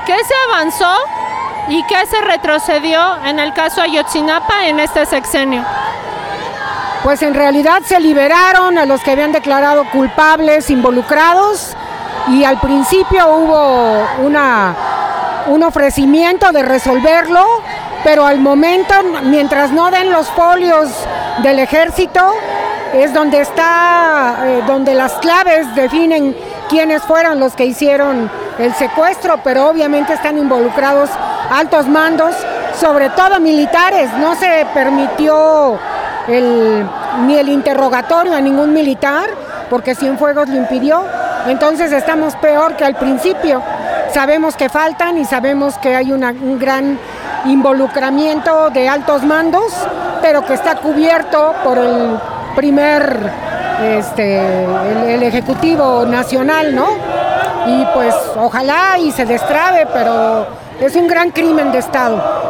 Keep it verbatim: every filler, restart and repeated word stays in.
¿Qué se avanzó y qué se retrocedió en el caso Ayotzinapa en este sexenio? Pues en realidad se liberaron a los que habían declarado culpables, involucrados, y al principio hubo una, un ofrecimiento de resolverlo, pero al momento, mientras no den los folios del ejército, es donde está, eh, donde las claves definen quiénes fueron los que hicieron el secuestro, pero obviamente están involucrados altos mandos, sobre todo militares. No se permitió el, ni el interrogatorio a ningún militar, porque Cienfuegos lo impidió. Entonces estamos peor que al principio. Sabemos que faltan y sabemos que hay una, un gran involucramiento de altos mandos, pero que está cubierto por el primer, este, el, el Ejecutivo Nacional, ¿no? Y pues ojalá y se destrabe, pero es un gran crimen de Estado.